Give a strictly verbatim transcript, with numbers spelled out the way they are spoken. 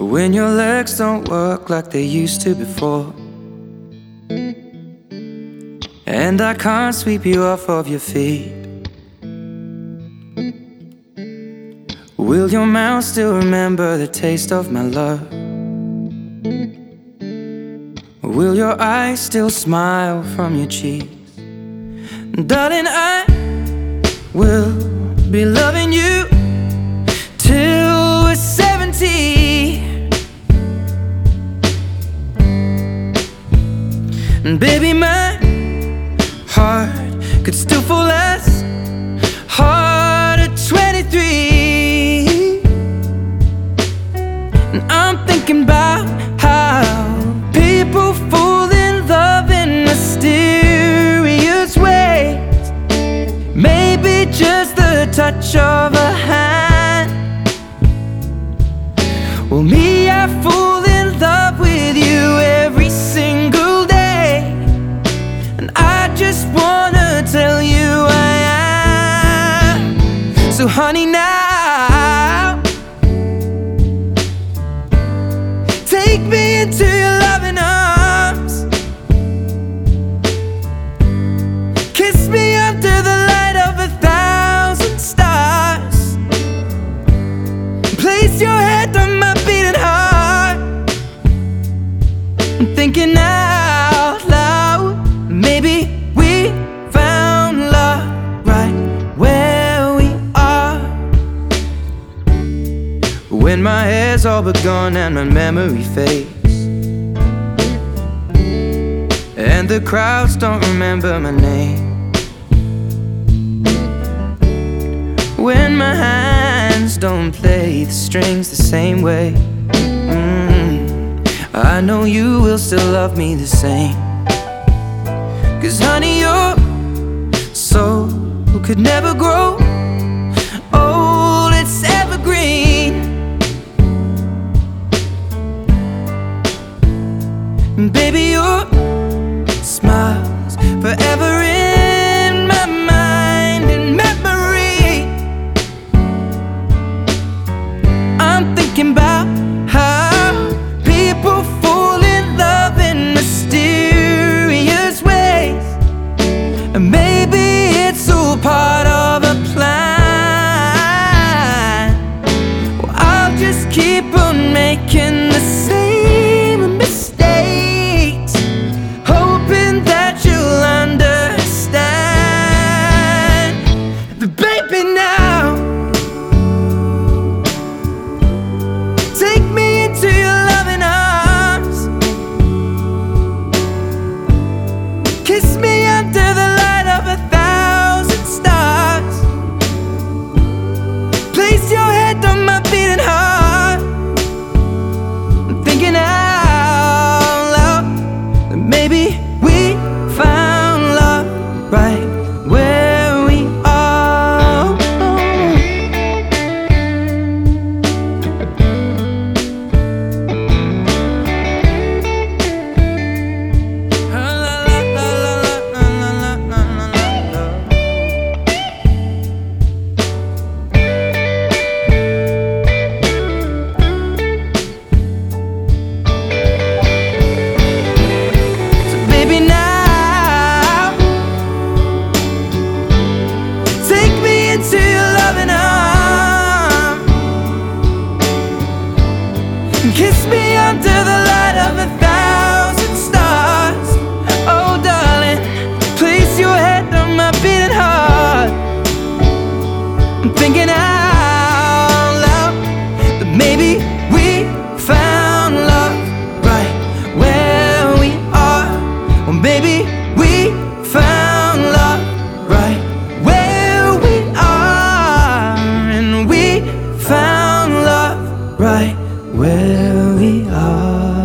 When your legs don't work like they used to before, and I can't sweep you off of your feet, will your mouth still remember the taste of my love? Will your eyes still smile from your cheeks? Darling, I will be loving you till we're seventy. And baby, my heart could still fall as hard at twenty-three. And I'm thinking about how people fall in love in mysterious ways. Maybe just the touch of a hand. Well, me, I fall in love with you every single day. And I just wanna tell you I am. So honey, now take me into your loving arms. Kiss me under the light of a thousand stars. Place your head on my beating heart. I'm thinking out loud, maybe we found love right where we are. When my hair's all but gone and my memory fades, and the crowds don't remember my name, when my hands don't play the strings the same way, mm, I know you will still love me the same. 'Cause honey, your soul could never grow old, it's evergreen. And baby, your smile's forever in my mind and memory. I'm thinking about how people fall in love in mysterious ways. And maybe it's all part of a plan. Well, I'll just keep on making the same mistakes, hoping that you'll understand. But baby, now take me into your loving arms. Kiss me under the light of a thousand stars. Place your head on my beating heart. I'm thinking out loud that maybe we found love right where we are. So baby, now take me into your loving arms. Kiss me under the light of a thousand stars. Oh darling, place your head on my beating heart. I'm thinking out loud that maybe we found love right where we are. Or maybe we found love right where we are. And we found love right where we are.